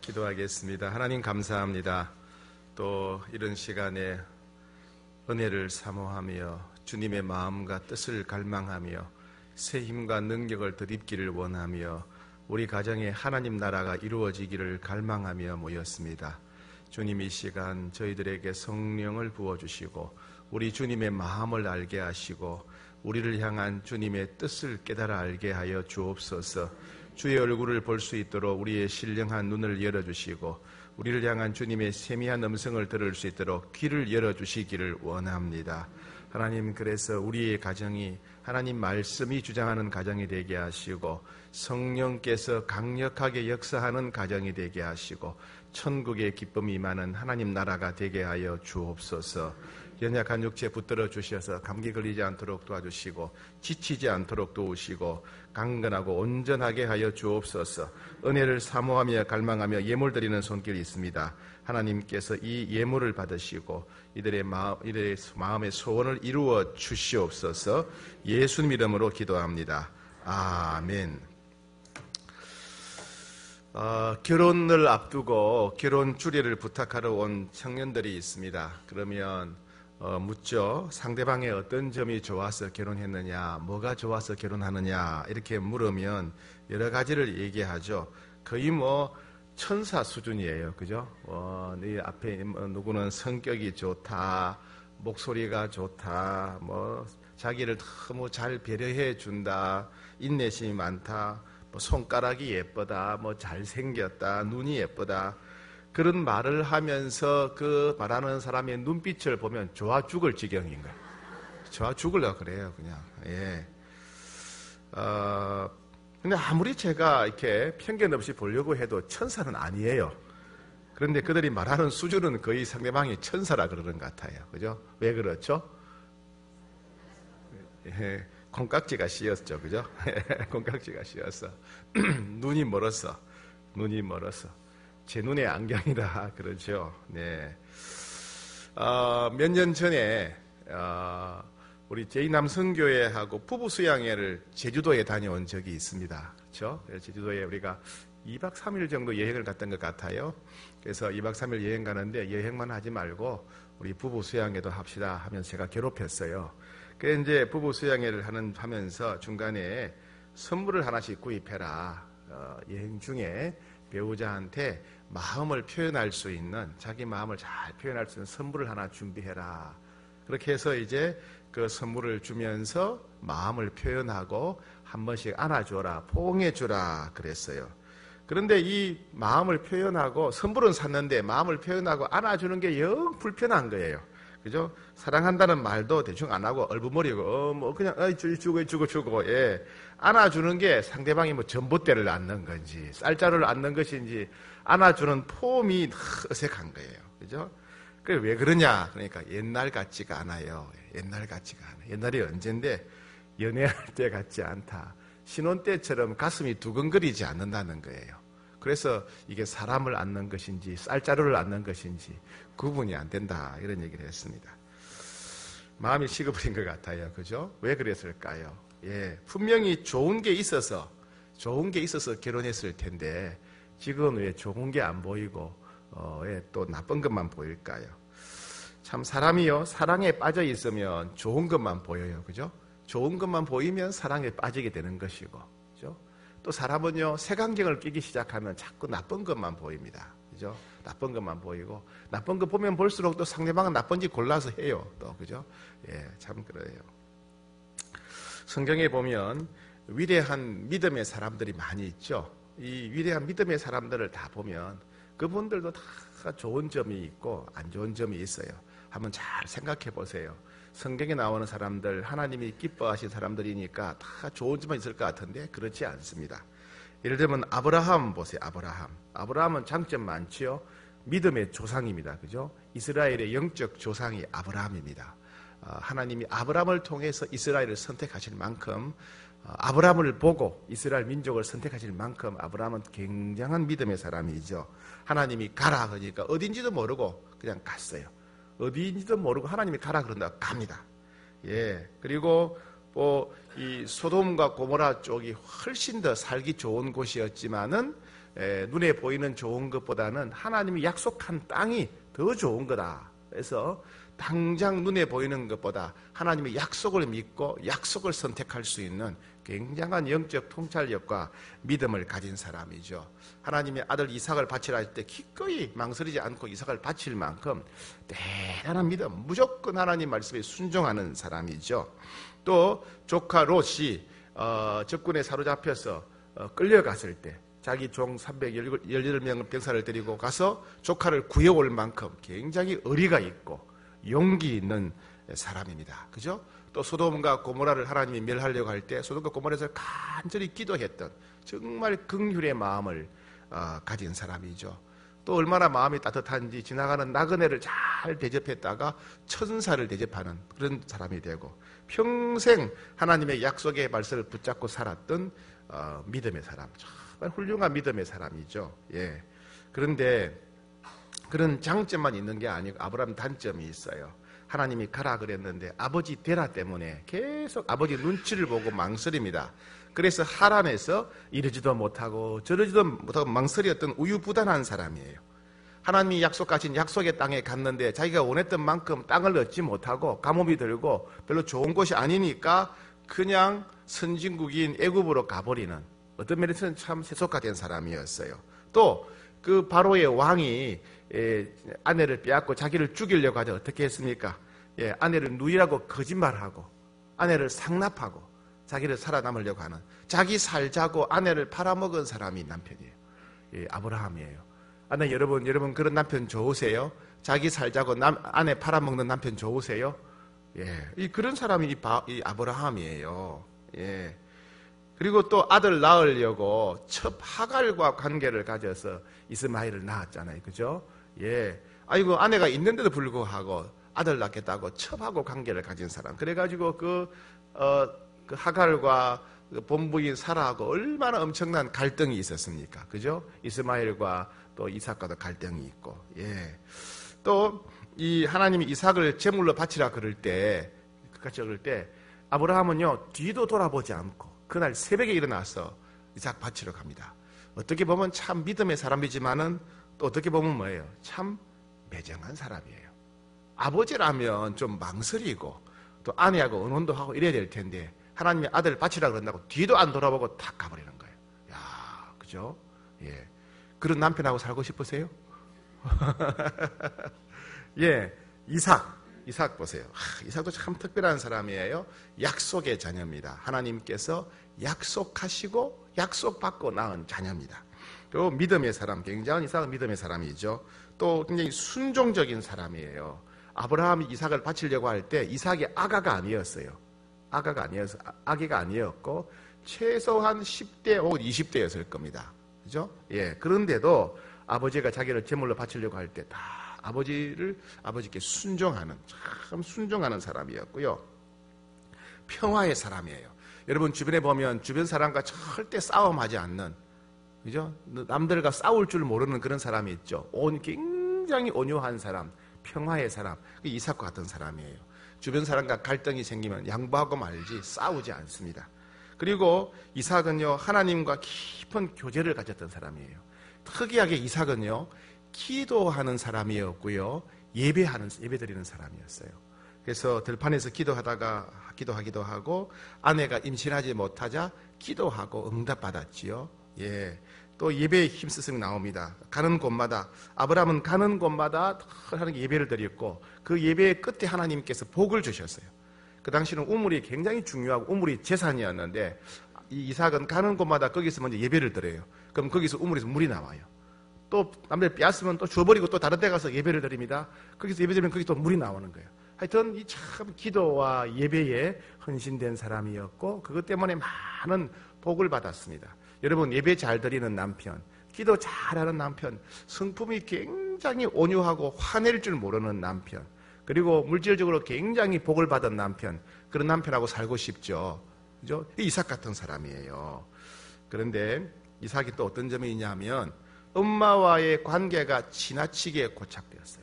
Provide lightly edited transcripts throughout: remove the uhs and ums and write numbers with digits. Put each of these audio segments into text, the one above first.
기도하겠습니다. 하나님 감사합니다. 또 이런 시간에 은혜를 사모하며 주님의 마음과 뜻을 갈망하며 새 힘과 능력을 덧입기를 원하며 우리 가정에 하나님 나라가 이루어지기를 갈망하며 모였습니다. 주님, 이 시간 저희들에게 성령을 부어주시고 우리 주님의 마음을 알게 하시고 우리를 향한 주님의 뜻을 깨달아 알게 하여 주옵소서. 주의 얼굴을 볼 수 있도록 우리의 신령한 눈을 열어주시고 우리를 향한 주님의 세미한 음성을 들을 수 있도록 귀를 열어주시기를 원합니다. 하나님, 그래서 우리의 가정이 하나님 말씀이 주장하는 가정이 되게 하시고 성령께서 강력하게 역사하는 가정이 되게 하시고 천국의 기쁨이 임하는 하나님 나라가 되게 하여 주옵소서. 연약한 육체 붙들어 주셔서 감기 걸리지 않도록 도와주시고 지치지 않도록 도우시고 강건하고 온전하게 하여 주옵소서. 은혜를 사모하며 갈망하며 예물 드리는 손길이 있습니다. 하나님께서 이 예물을 받으시고 이들의 마음의 소원을 이루어 주시옵소서. 예수님 이름으로 기도합니다. 아멘. 결혼을 앞두고 결혼 주례를 부탁하러 온 청년들이 있습니다. 그러면 묻죠. 상대방의 어떤 점이 좋아서 결혼했느냐, 뭐가 좋아서 결혼하느냐 이렇게 물으면 여러 가지를 얘기하죠. 거의 천사 수준이에요. 그죠? 네 앞에 누구는 성격이 좋다, 목소리가 좋다, 자기를 너무 잘 배려해 준다, 인내심이 많다, 손가락이 예쁘다, 잘생겼다, 눈이 예쁘다, 그런 말을 하면서 그 말하는 사람의 눈빛을 보면 좋아 죽을 지경인 거예요. 좋아 죽으려고 그래요, 그냥. 예. 근데 아무리 제가 이렇게 편견 없이 보려고 해도 천사는 아니에요. 그런데 그들이 말하는 수준은 거의 상대방이 천사라 그러는 것 같아요. 그죠? 왜 그렇죠? 예. 콩깍지가 씌었죠, 그죠? 콩깍지가 씌었어. 눈이 멀었어. 제 눈에 안경이라 그러죠. 네. 몇 년 전에 우리 제2남성교회하고 부부 수양회를 제주도에 다녀온 적이 있습니다. 그렇죠? 제주도에 우리가 2박 3일 정도 여행을 갔던 것 같아요. 그래서 2박 3일 여행 가는데 여행만 하지 말고 우리 부부 수양회도 합시다 하면서 제가 괴롭혔어요. 그래서 이제 부부 수양회를 하면서 중간에 선물을 하나씩 구입해라. 여행 중에 배우자한테 마음을 표현할 수 있는, 자기 마음을 잘 표현할 수 있는 선물을 하나 준비해라. 그렇게 해서 이제 그 선물을 주면서 마음을 표현하고 한 번씩 안아주라, 포옹해주라 그랬어요. 그런데 이 마음을 표현하고 선물은 샀는데 마음을 표현하고 안아주는 게 영 불편한 거예요. 그죠? 사랑한다는 말도 대충 안 하고 얼버무리고 그냥 주고 예. 안아주는 게 상대방이 전봇대를 안는 건지 쌀자루를 안는 것인지 안아주는 폼이 어색한 거예요. 그죠? 그래 왜 그러냐? 그러니까 옛날 같지가 않아요. 옛날이 언젠데 연애할 때 같지 않다. 신혼 때처럼 가슴이 두근거리지 않는다는 거예요. 그래서 이게 사람을 안는 것인지 쌀자루를 안는 것인지 구분이 안 된다, 이런 얘기를 했습니다. 마음이 식어버린 것 같아요. 그죠? 왜 그랬을까요? 예, 분명히 좋은 게 있어서 결혼했을 텐데 지금 왜 좋은 게 안 보이고 왜 또 나쁜 것만 보일까요? 참 사람이요, 사랑에 빠져 있으면 좋은 것만 보여요. 그죠? 좋은 것만 보이면 사랑에 빠지게 되는 것이고, 그죠? 또 사람은요, 색안경을 끼기 시작하면 자꾸 나쁜 것만 보입니다. 그죠? 나쁜 것만 보이고, 나쁜 거 보면 볼수록 또 상대방은 나쁜지 골라서 해요. 또, 그죠? 예, 참 그래요. 성경에 보면 위대한 믿음의 사람들이 많이 있죠. 이 위대한 믿음의 사람들을 다 보면 그분들도 다 좋은 점이 있고 안 좋은 점이 있어요. 한번 잘 생각해 보세요. 성경에 나오는 사람들, 하나님이 기뻐하신 사람들이니까 다 좋은 점만 있을 것 같은데 그렇지 않습니다. 예를 들면 아브라함 보세요. 아브라함은 장점 많지요. 믿음의 조상입니다. 그죠? 이스라엘의 영적 조상이 아브라함입니다. 하나님이 아브라함을 통해서 이스라엘을 선택하실 만큼, 아브라함을 보고 이스라엘 민족을 선택하실 만큼 아브라함은 굉장한 믿음의 사람이죠. 하나님이 가라 그러니까 어딘지도 모르고 그냥 갔어요. 어디인지도 모르고 하나님이 가라 그런다 갑니다. 예. 그리고 이 소돔과 고모라 쪽이 훨씬 더 살기 좋은 곳이었지만은 눈에 보이는 좋은 것보다는 하나님이 약속한 땅이 더 좋은 거다. 그래서 당장 눈에 보이는 것보다 하나님의 약속을 믿고 약속을 선택할 수 있는 굉장한 영적 통찰력과 믿음을 가진 사람이죠. 하나님의 아들 이삭을 바치라 할 때 기꺼이 망설이지 않고 이삭을 바칠 만큼 대단한 믿음, 무조건 하나님 말씀에 순종하는 사람이죠. 또 조카 롯이 적군에 사로잡혀서 끌려갔을 때 자기 종 318명의 병사를 데리고 가서 조카를 구해올 만큼 굉장히 의리가 있고 용기 있는 사람입니다. 그죠? 또 소돔과 고모라를 하나님이 멸하려고 할 때 소돔과 고모라에서 간절히 기도했던 정말 긍휼의 마음을 가진 사람이죠. 또 얼마나 마음이 따뜻한지 지나가는 나그네를 잘 대접했다가 천사를 대접하는 그런 사람이 되고 평생 하나님의 약속의 말씀을 붙잡고 살았던 믿음의 사람, 정말 훌륭한 믿음의 사람이죠. 예. 그런데 그런 장점만 있는 게 아니고 아브라함 단점이 있어요. 하나님이 가라 그랬는데 아버지 되라 때문에 계속 아버지 눈치를 보고 망설입니다. 그래서 하란에서 이러지도 못하고 저러지도 못하고 망설였던 우유부단한 사람이에요. 하나님이 약속하신 약속의 땅에 갔는데 자기가 원했던 만큼 땅을 얻지 못하고 가뭄이 들고 별로 좋은 곳이 아니니까 그냥 선진국인 애굽으로 가버리는, 어떤 면에서는 참 세속화된 사람이었어요. 또 그 바로의 왕이 아내를 빼앗고 자기를 죽이려고 하자 어떻게 했습니까? 아내를 누이라고 거짓말하고 아내를 상납하고 자기를 살아남으려고 하는, 자기 살자고 아내를 팔아먹은 사람이 남편이에요. 아브라함이에요. 여러분 그런 남편 좋으세요? 자기 살자고 아내 팔아먹는 남편 좋으세요? 그런 사람이 이 아브라함이에요. 그리고 또 아들 낳으려고 첩 하갈과 관계를 가져서 이스마엘을 낳았잖아요. 그죠? 아이고, 아내가 있는데도 불구하고 아들 낳겠다고 첩하고 관계를 가진 사람. 그래가지고 그 하갈과 그 본부인 사라하고 얼마나 엄청난 갈등이 있었습니까? 그죠? 이스마엘과 또 이삭과도 갈등이 있고. 또 이 하나님이 이삭을 제물로 바치라 그럴 때 아브라함은요 뒤도 돌아보지 않고 그날 새벽에 일어나서 이삭 바치러 갑니다. 어떻게 보면 참 믿음의 사람이지만은 또 어떻게 보면 뭐예요? 참 매정한 사람이에요. 아버지라면 좀 망설이고 또 아내하고 언혼도 하고 이래야 될 텐데 하나님이 아들 바치라 그런다고 뒤도 안 돌아보고 탁 가버리는 거예요. 야, 그죠? 그런 남편하고 살고 싶으세요? 이삭 보세요. 이삭도 참 특별한 사람이에요. 약속의 자녀입니다. 하나님께서 약속하시고 약속받고 낳은 자녀입니다. 또 믿음의 사람, 굉장한 이삭은 믿음의 사람이죠. 또 굉장히 순종적인 사람이에요. 아브라함이 이삭을 바치려고 할 때 이삭이 아가가 아니었어요. 아기가 아니었고 최소한 10대 혹은 20대였을 겁니다. 그죠? 그런데도 아버지가 자기를 제물로 바치려고 할 때 다 아버지께 순종하는, 참 순종하는 사람이었고요. 평화의 사람이에요. 여러분 주변에 보면 주변 사람과 절대 싸움하지 않는, 그죠? 남들과 싸울 줄 모르는 그런 사람이 있죠. 굉장히 온유한 사람, 평화의 사람, 이삭과 같은 사람이에요. 주변 사람과 갈등이 생기면 양보하고 말지 싸우지 않습니다. 그리고 이삭은요 하나님과 깊은 교제를 가졌던 사람이에요. 특이하게 이삭은요 기도하는 사람이었고요 예배드리는 사람이었어요. 그래서 들판에서 기도하기도 하고 아내가 임신하지 못하자 기도하고 응답받았지요. 또 예배에 힘쓰심이 나옵니다. 가는 곳마다 아브라함은 가는 곳마다 하나님께 예배를 드렸고 그 예배의 끝에 하나님께서 복을 주셨어요. 그 당시는 우물이 굉장히 중요하고 우물이 재산이었는데 이 이삭은 가는 곳마다 거기서 먼저 예배를 드려요. 그럼 거기서 우물에서 물이 나와요. 또 남들 빼앗으면 또 줘버리고 또 다른 데 가서 예배를 드립니다. 거기서 예배드리면 거기 또 물이 나오는 거예요. 하여튼 이 참 기도와 예배에 헌신된 사람이었고 그것 때문에 많은 복을 받았습니다. 여러분 예배 잘 드리는 남편, 기도 잘하는 남편, 성품이 굉장히 온유하고 화낼 줄 모르는 남편, 그리고 물질적으로 굉장히 복을 받은 남편, 그런 남편하고 살고 싶죠. 그죠? 이삭 같은 사람이에요. 그런데 이삭이 또 어떤 점이 있냐면 엄마와의 관계가 지나치게 고착되었어요.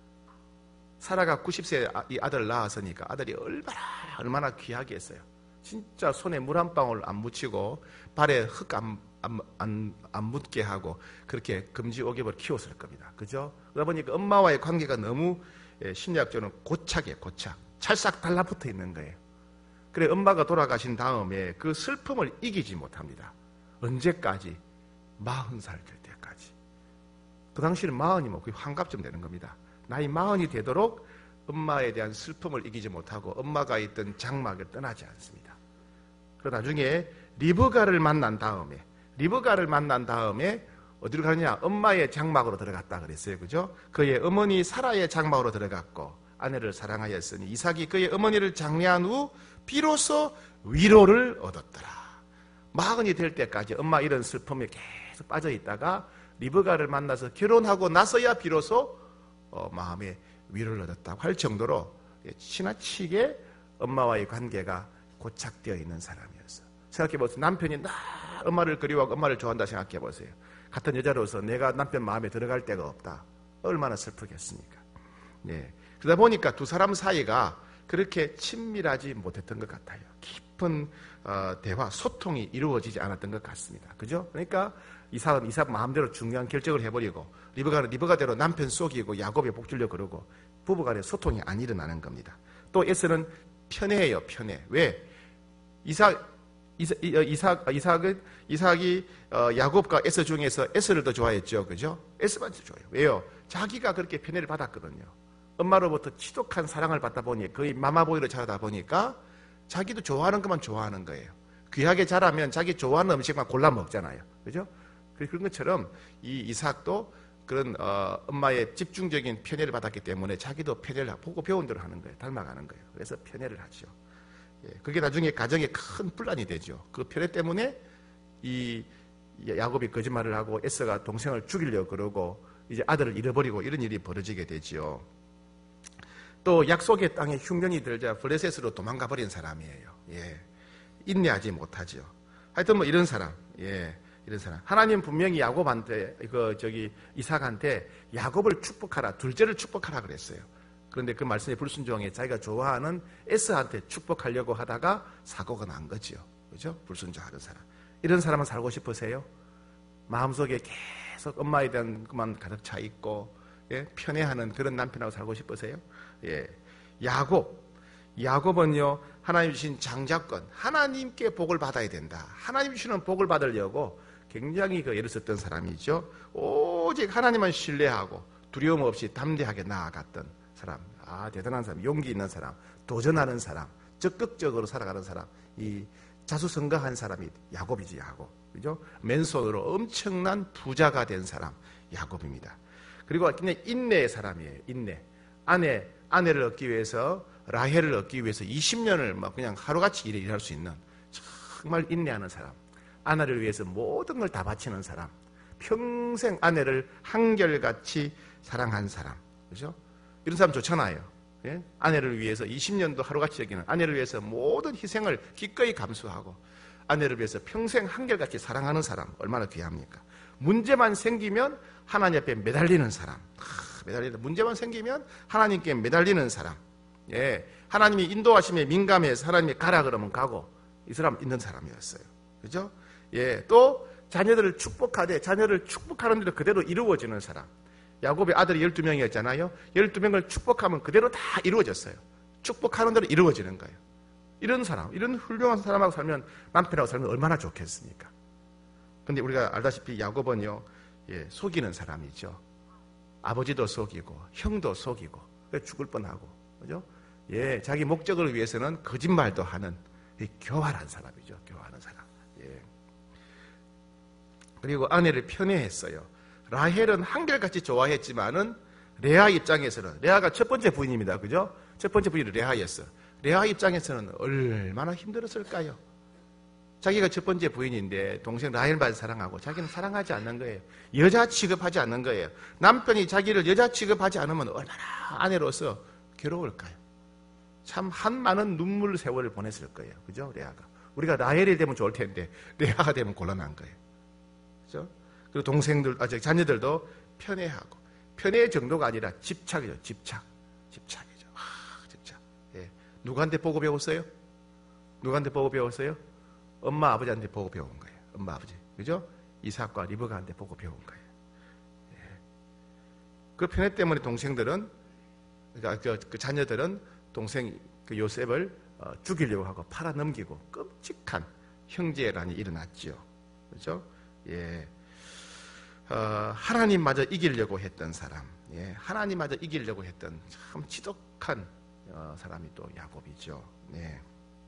사라가 90세 이 아들 낳았으니까 아들이 얼마나 귀하게 했어요. 진짜 손에 물 한 방울 안 묻히고 발에 흙 안 묻게 하고 그렇게 금지옥엽을 키웠을 겁니다. 그죠? 그러다 보니까 엄마와의 관계가 너무 심리학적으로 고착이에요. 고착. 찰싹 달라붙어 있는 거예요. 그래 엄마가 돌아가신 다음에 그 슬픔을 이기지 못합니다. 언제까지? 40살 될 때까지. 그 당시에는 40이면 거의 환갑쯤 되는 겁니다. 나이 40이 되도록 엄마에 대한 슬픔을 이기지 못하고 엄마가 있던 장막을 떠나지 않습니다. 그러다 나중에 리브가를 만난 다음에 어디로 가느냐? 엄마의 장막으로 들어갔다 그랬어요. 그죠? 그의 어머니 사라의 장막으로 들어갔고 아내를 사랑하였으니 이삭이 그의 어머니를 장례한 후 비로소 위로를 얻었더라. 40이 될 때까지 엄마 이런 슬픔에 계속 빠져 있다가 리브가를 만나서 결혼하고 나서야 비로소 마음에 위로를 얻었다고 할 정도로 지나치게 엄마와의 관계가 고착되어 있는 사람이었어요. 생각해보세요. 남편이 나 엄마를 그리워하고 엄마를 좋아한다 생각해보세요. 같은 여자로서 내가 남편 마음에 들어갈 데가 없다. 얼마나 슬프겠습니까? 네. 그러다 보니까 두 사람 사이가 그렇게 친밀하지 못했던 것 같아요. 깊은 대화, 소통이 이루어지지 않았던 것 같습니다. 그죠? 그러니까 이삭은 이삭 마음대로 중요한 결정을 해버리고 리브가는 리브가대로 남편 속이고 야곱에 복주려 그러고 부부간의 소통이 안 일어나는 겁니다. 또 에서는 편해해요. 편해. 왜? 이삭이 야곱과 에서 중에서 에서를 더 좋아했죠. 그죠? 에서만 더 좋아해요. 왜요? 자기가 그렇게 편애를 받았거든요. 엄마로부터 지독한 사랑을 받다 보니 거의 마마보이로 자라다 보니까 자기도 좋아하는 것만 좋아하는 거예요. 귀하게 자라면 자기 좋아하는 음식만 골라 먹잖아요. 그죠? 그런 것처럼 이 이삭도 그런 엄마의 집중적인 편애를 받았기 때문에 자기도 편애를 보고 배운 대로 하는 거예요. 닮아가는 거예요. 그래서 편애를 하죠. 예, 그게 나중에 가정에 큰 분란이 되죠. 그 편애 때문에 이 야곱이 거짓말을 하고 에서가 동생을 죽이려고 그러고 이제 아들을 잃어버리고 이런 일이 벌어지게 되죠. 또 약속의 땅에 흉년이 들자 블레셋으로 도망가 버린 사람이에요. 예, 인내하지 못하죠. 하여튼 뭐 이런 사람, 예, 이런 사람. 하나님 분명히 야곱한테 이삭한테 야곱을 축복하라, 둘째를 축복하라 그랬어요. 그런데 그 말씀에 불순종해 자기가 좋아하는 에서한테 축복하려고 하다가 사고가 난 거죠. 그죠? 불순종하는 사람. 이런 사람은 살고 싶으세요? 마음속에 계속 엄마에 대한 것만 가득 차 있고, 예? 편애하는 그런 남편하고 살고 싶으세요? 예. 야곱은요, 하나님 주신 장자권, 하나님께 복을 받아야 된다. 하나님 주시는 복을 받으려고 굉장히 애를 썼던 사람이죠. 오직 하나님만 신뢰하고 두려움 없이 담대하게 나아갔던 사람. 대단한 사람, 용기 있는 사람, 도전하는 사람, 적극적으로 살아가는 사람, 이 자수성가한 사람이 야곱이지, 야곱. 그죠? 맨손으로 엄청난 부자가 된 사람, 야곱입니다. 그리고 그냥 인내의 사람이에요, 인내. 아내를 얻기 위해서, 라헬을 얻기 위해서 20년을 막 그냥 하루같이 일할 수 있는 정말 인내하는 사람. 아내를 위해서 모든 걸 다 바치는 사람. 평생 아내를 한결같이 사랑한 사람. 그죠? 이런 사람 좋잖아요. 예? 아내를 위해서 20년도 하루같이 여기는 아내를 위해서 모든 희생을 기꺼이 감수하고 아내를 위해서 평생 한결같이 사랑하는 사람 얼마나 귀합니까? 문제만 생기면 하나님 앞에 매달리는 사람. 문제만 생기면 하나님께 매달리는 사람. 예, 하나님이 인도하심에 민감해서 하나님이 가라 그러면 가고 이 사람 있는 사람이었어요. 그죠? 예, 또 자녀들을 축복하되 자녀를 축복하는 대로 그대로 이루어지는 사람. 야곱의 아들이 12명이었잖아요. 12명을 축복하면 그대로 다 이루어졌어요. 축복하는 대로 이루어지는 거예요. 이런 사람, 이런 훌륭한 사람하고 살면, 남편하고 살면 얼마나 좋겠습니까? 근데 우리가 알다시피 야곱은요, 예, 속이는 사람이죠. 아버지도 속이고, 형도 속이고, 죽을 뻔하고, 그죠? 예, 자기 목적을 위해서는 거짓말도 하는 교활한 사람이죠. 교활한 사람. 예. 그리고 아내를 편애했어요. 라헬은 한결같이 좋아했지만은 레아 입장에서는, 레아가 첫 번째 부인입니다. 그죠? 첫 번째 부인이 레아였어. 레아 입장에서는 얼마나 힘들었을까요? 자기가 첫 번째 부인인데 동생 라헬만 사랑하고 자기는 사랑하지 않는 거예요. 여자 취급하지 않는 거예요. 남편이 자기를 여자 취급하지 않으면 얼마나 아내로서 괴로울까요? 참 한많은 눈물 세월을 보냈을 거예요. 그죠? 레아가. 우리가 라헬이 되면 좋을 텐데 레아가 되면 곤란한 거예요. 그죠? 그리고 동생들, 자녀들도 편애하고, 편애의 정도가 아니라 집착이죠. 집착이죠. 집착. 예. 누구한테 보고 배웠어요? 누구한테 보고 배웠어요? 엄마, 아버지한테 보고 배운 거예요. 엄마, 아버지. 그죠? 이삭과 리브가한테 보고 배운 거예요. 그 편애 때문에 동생들은, 그러니까 그 자녀들은 동생 그 요셉을 죽이려고 하고 팔아 넘기고 끔찍한 형제란이 일어났지요. 그렇죠? 예. 하나님마저 이기려고 했던 사람, 예. 하나님마저 이기려고 했던 참 지독한 사람이 또 야곱이죠. 네.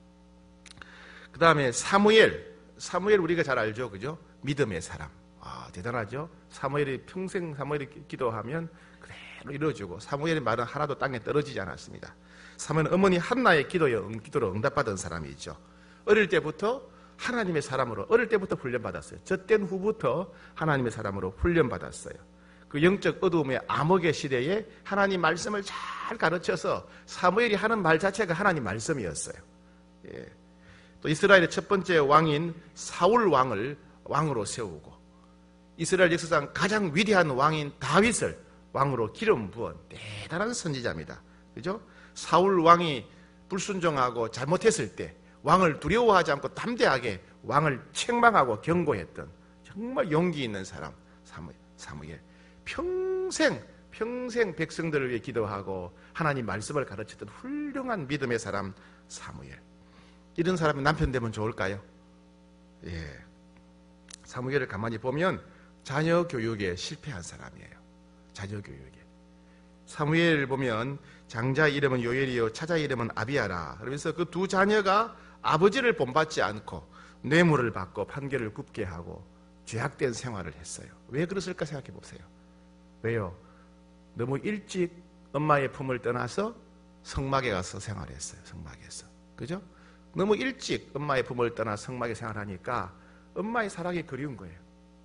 그 다음에 사무엘 우리가 잘 알죠, 그죠? 믿음의 사람. 대단하죠. 사무엘이 평생 기도하면 그대로 이루어지고, 사무엘의 말은 하나도 땅에 떨어지지 않았습니다. 사무엘은 어머니 한나의 기도로 응답받은 사람이죠. 어릴 때부터 하나님의 사람으로, 어릴 때부터 훈련받았어요. 젖된 후부터 하나님의 사람으로 훈련받았어요. 그 영적 어두움의 암흑의 시대에 하나님 말씀을 잘 가르쳐서 사무엘이 하는 말 자체가 하나님 말씀이었어요. 예. 또 이스라엘의 첫 번째 왕인 사울 왕으로 세우고, 이스라엘 역사상 가장 위대한 왕인 다윗을 왕으로 기름 부은 대단한 선지자입니다. 그죠? 사울 왕이 불순종하고 잘못했을 때 왕을 두려워하지 않고 담대하게 왕을 책망하고 경고했던 정말 용기 있는 사람 사무엘. 평생 백성들을 위해 기도하고 하나님 말씀을 가르쳤던 훌륭한 믿음의 사람 사무엘. 이런 사람이 남편 되면 좋을까요? 예. 사무엘을 가만히 보면 자녀 교육에 실패한 사람이에요. 자녀 교육에. 사무엘을 보면 장자 이름은 요엘이요 차자 이름은 아비야라. 그러면서 그 두 자녀가 아버지를 본받지 않고 뇌물을 받고 판결을 굽게 하고 죄악된 생활을 했어요. 왜 그랬을까 생각해 보세요. 왜요? 너무 일찍 엄마의 품을 떠나서 성막에 가서 생활했어요. 성막에서. 그죠? 너무 일찍 엄마의 품을 떠나 성막에 생활하니까 엄마의 사랑이 그리운 거예요.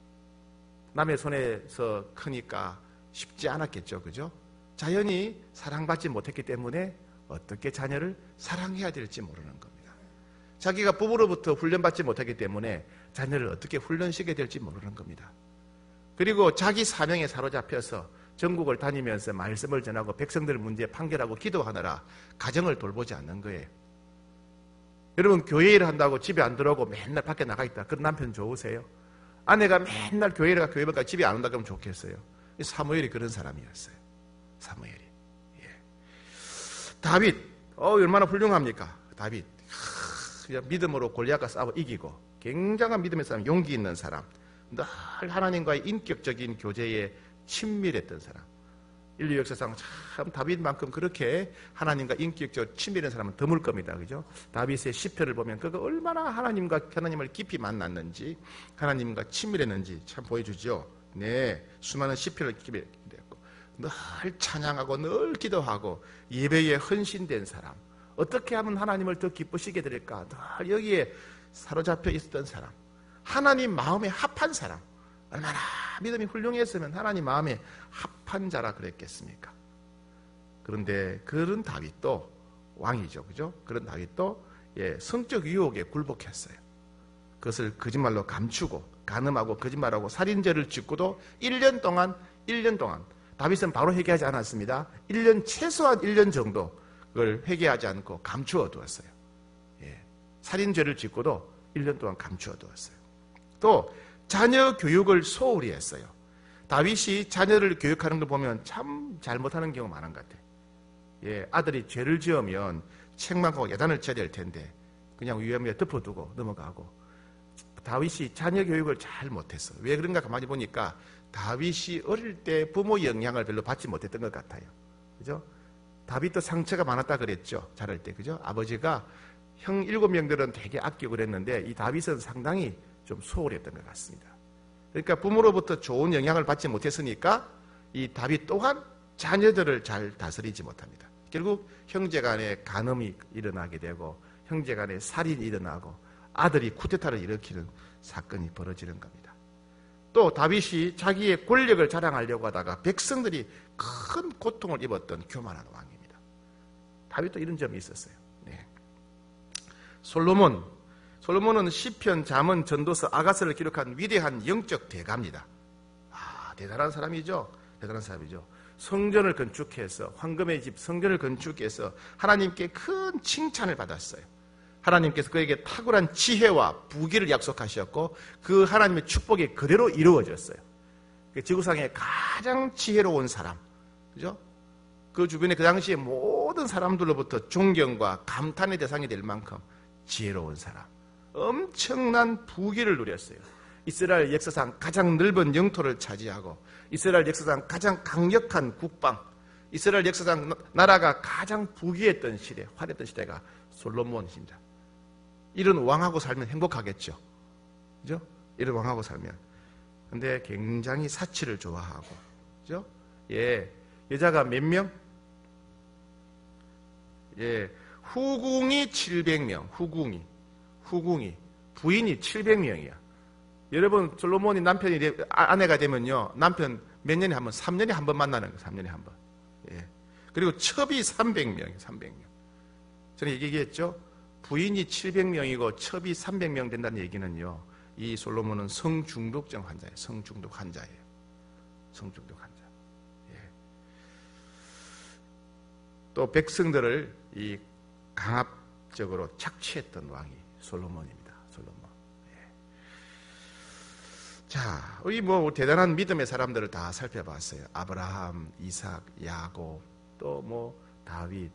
남의 손에서 크니까 쉽지 않았겠죠. 그죠? 자연히 사랑받지 못했기 때문에 어떻게 자녀를 사랑해야 될지 모르는 겁니다. 자기가 부모로부터 훈련받지 못하기 때문에 자녀를 어떻게 훈련시켜야 될지 모르는 겁니다. 그리고 자기 사명에 사로잡혀서 전국을 다니면서 말씀을 전하고 백성들 문제 판결하고 기도하느라 가정을 돌보지 않는 거예요. 여러분, 교회 일을 한다고 집에 안 들어오고 맨날 밖에 나가 있다. 그런 남편 좋으세요? 아내가 맨날 교회 가서 집에 안 온다 그러면 좋겠어요? 사무엘이 그런 사람이었어요. 사무엘이. 예. 다윗, 얼마나 훌륭합니까? 다윗. 믿음으로 골리앗과 싸워 이기고 굉장한 믿음의 사람, 용기 있는 사람, 늘 하나님과의 인격적인 교제에 친밀했던 사람. 인류 역사상 참 다윗만큼 그렇게 하나님과 인격적으로 친밀한 사람은 드물 겁니다. 그죠? 다윗의 시편을 보면 그가 얼마나 하나님을 깊이 만났는지, 하나님과 친밀했는지 참 보여주죠. 네, 수많은 시편을 기록했고 늘 찬양하고 늘 기도하고 예배에 헌신된 사람. 어떻게 하면 하나님을 더 기쁘시게 될까? 늘 여기에 사로잡혀 있었던 사람. 하나님 마음에 합한 사람. 얼마나 믿음이 훌륭했으면 하나님 마음에 합한 자라 그랬겠습니까? 그런데 그런 다윗도 왕이죠. 그죠? 그런 다윗도 성적 유혹에 굴복했어요. 그것을 거짓말로 감추고 간음하고 거짓말하고 살인죄를 짓고도 1년 동안 다윗은 바로 회개하지 않았습니다. 최소한 1년 정도 그걸 회개하지 않고 감추어 두었어요. 살인죄를 짓고도 1년 동안 감추어 두었어요. 또 자녀 교육을 소홀히 했어요. 다윗이 자녀를 교육하는 걸 보면 참 잘못하는 경우가 많은 것 같아요. 아들이 죄를 지으면 책망하고 야단을 쳐야 될 텐데 그냥 위험에 덮어두고 넘어가고, 다윗이 자녀 교육을 잘 못했어요. 왜 그런가 가만히 보니까 다윗이 어릴 때 부모의 영향을 별로 받지 못했던 것 같아요. 그죠? 다윗도 상처가 많았다 그랬죠. 자랄 때. 그죠? 아버지가 형 7명들은 되게 아끼고 그랬는데 이 다윗은 상당히 좀 소홀했던 것 같습니다. 그러니까 부모로부터 좋은 영향을 받지 못했으니까 이 다윗 또한 자녀들을 잘 다스리지 못합니다. 결국 형제간에 간음이 일어나게 되고 형제간에 살인이 일어나고 아들이 쿠데타를 일으키는 사건이 벌어지는 겁니다. 또 다윗이 자기의 권력을 자랑하려고 하다가 백성들이 큰 고통을 입었던 교만한 왕입니다. 다윗도 이런 점이 있었어요. 네. 솔로몬은 시편, 잠언, 전도서, 아가서를 기록한 위대한 영적 대가입니다. 대단한 사람이죠. 성전을 건축해서 황금의 집 성전을 건축해서 하나님께 큰 칭찬을 받았어요. 하나님께서 그에게 탁월한 지혜와 부귀를 약속하셨고 그 하나님의 축복이 그대로 이루어졌어요. 지구상에 가장 지혜로운 사람, 그죠? 그 주변에 그 당시에 모든 사람들로부터 존경과 감탄의 대상이 될 만큼 지혜로운 사람, 엄청난 부귀를 누렸어요. 이스라엘 역사상 가장 넓은 영토를 차지하고 이스라엘 역사상 가장 강력한 국방, 이스라엘 역사상 나라가 가장 부귀했던 시대, 화려했던 시대가 솔로몬입니다. 이런 왕하고 살면 행복하겠죠. 그죠? 이런 왕하고 살면. 근데 굉장히 사치를 좋아하고, 그죠? 예. 여자가 몇 명? 예. 후궁이 700명. 후궁이. 부인이 700명이야. 여러분, 솔로몬이 아내가 되면요. 남편 몇 년에 한 번? 3년에 한 번 만나는 거예요. 3년에 한 번. 예. 그리고 첩이 300명이에요. 300명. 저는 얘기했죠? 부인이 700명이고 첩이 300명 된다는 얘기는요. 이 솔로몬은 성중독증 환자예요. 성중독 환자예요. 성중독 환자. 예. 또 백성들을 이 강압적으로 착취했던 왕이 솔로몬입니다. 솔로몬. 예. 자, 우리 대단한 믿음의 사람들을 다 살펴봤어요. 아브라함, 이삭, 야곱, 또 다윗,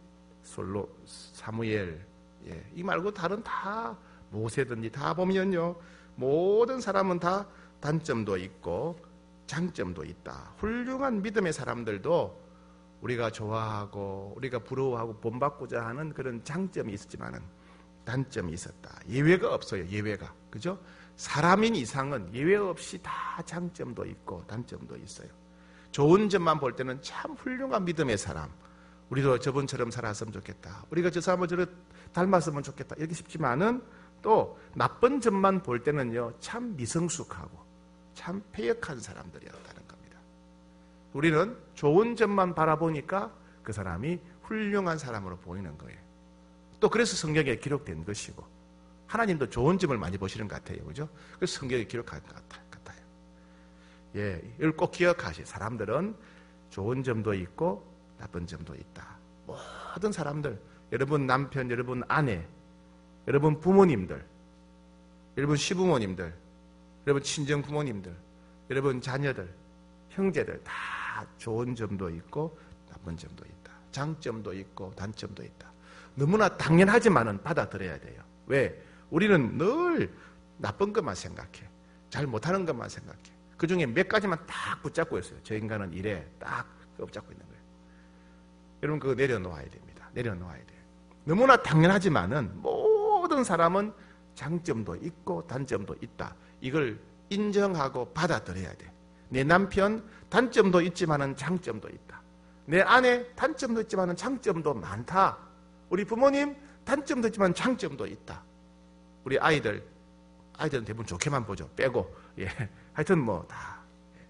사무엘. 예, 이 말고 다른 다 모세든지 다 보면요, 모든 사람은 다 단점도 있고 장점도 있다. 훌륭한 믿음의 사람들도 우리가 좋아하고 우리가 부러워하고 본받고자 하는 그런 장점이 있었지만은 단점이 있었다. 예외가 없어요. 예외가. 그죠? 사람인 이상은 예외 없이 다 장점도 있고 단점도 있어요. 좋은 점만 볼 때는 참 훌륭한 믿음의 사람, 우리도 저분처럼 살았으면 좋겠다, 우리가 저 사람을 저렇게 닮았으면 좋겠다, 이렇게 싶지만은 또 나쁜 점만 볼 때는요, 참 미성숙하고 참 패역한 사람들이었다는 겁니다. 우리는 좋은 점만 바라보니까 그 사람이 훌륭한 사람으로 보이는 거예요. 또 그래서 성경에 기록된 것이고, 하나님도 좋은 점을 많이 보시는 것 같아요. 그죠? 그래서 성경에 기록한 것 같아요. 예, 이걸 꼭 기억하시. 사람들은 좋은 점도 있고 나쁜 점도 있다. 모든 사람들, 여러분 남편, 여러분 아내, 여러분 부모님들, 여러분 시부모님들, 여러분 친정 부모님들, 여러분 자녀들, 형제들 다 좋은 점도 있고 나쁜 점도 있다. 장점도 있고 단점도 있다. 너무나 당연하지만은 받아들여야 돼요. 왜? 우리는 늘 나쁜 것만 생각해. 잘 못하는 것만 생각해. 그 중에 몇 가지만 딱 붙잡고 있어요. 저 인간은 이래 딱 붙잡고 있는 거예요. 여러분 그거 내려놓아야 됩니다. 내려놓아야 돼요. 너무나 당연하지만은 모든 사람은 장점도 있고 단점도 있다. 이걸 인정하고 받아들여야 돼. 내 남편 단점도 있지만은 장점도 있다. 내 아내 단점도 있지만은 장점도 많다. 우리 부모님 단점도 있지만 장점도 있다. 우리 아이들은 대부분 좋게만 보죠. 빼고. 예. 하여튼 다.